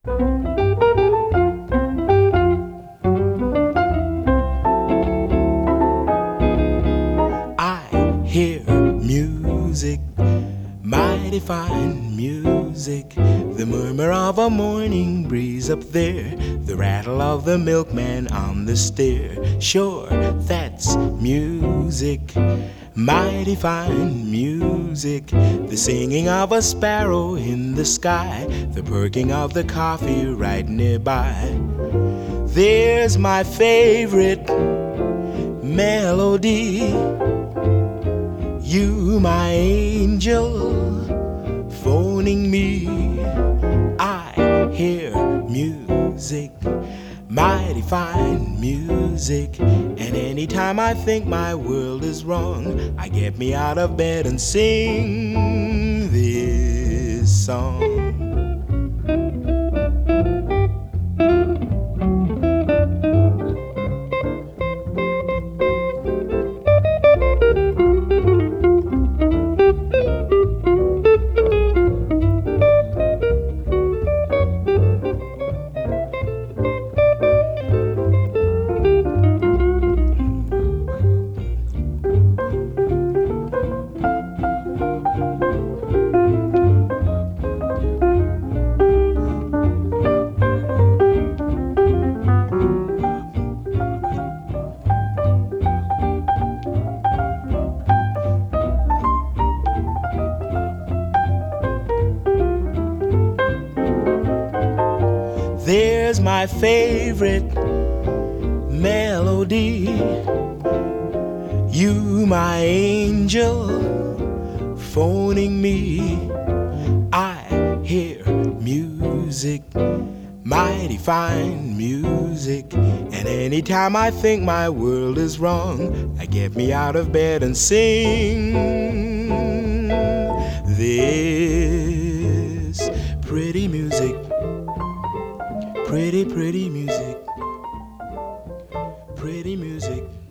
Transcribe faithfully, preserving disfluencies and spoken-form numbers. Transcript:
I hear music, mighty fine music, the murmur of a morning breeze up there, the rattle of the milkman on the stair. Sure, that's music, mighty fine music, the singing of a sparrow in the sky, the perking of the coffee right nearby. There's my favorite melody, you my angel phoning me. I hear music, mighty fine music, and anytime I think my world is wrong, I get me out of bed and sing this song. There's my favorite melody, you my angel phoning me. I hear music, mighty fine music, and anytime I think my world is wrong, I get me out of bed and sing this pretty music. Pretty, pretty music, pretty music.